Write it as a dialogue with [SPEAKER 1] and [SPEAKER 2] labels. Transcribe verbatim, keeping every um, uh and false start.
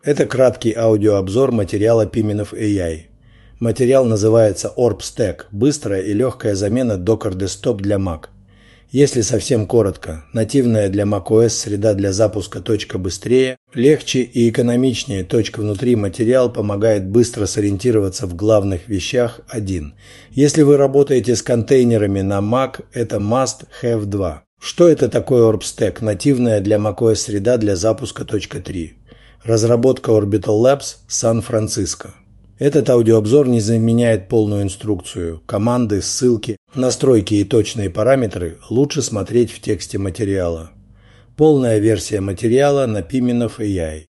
[SPEAKER 1] Это краткий аудиообзор материала Piminov эй ай. Материал называется OrbStack – быстрая и легкая замена Docker Desktop для Mac. Если совсем коротко, нативная для macOS среда для запуска точка быстрее, легче и экономичнее точка внутри материал помогает быстро сориентироваться в главных вещах один. Если вы работаете с контейнерами на Mac, это Must Have два. Что это такое OrbStack? Нативная для macOS среда для запуска точка три. Разработка Orbital Labs, Сан-Франциско. Этот аудиообзор не заменяет полную инструкцию. Команды, ссылки, настройки и точные параметры лучше смотреть в тексте материала. Полная версия материала на Piminov эй ай.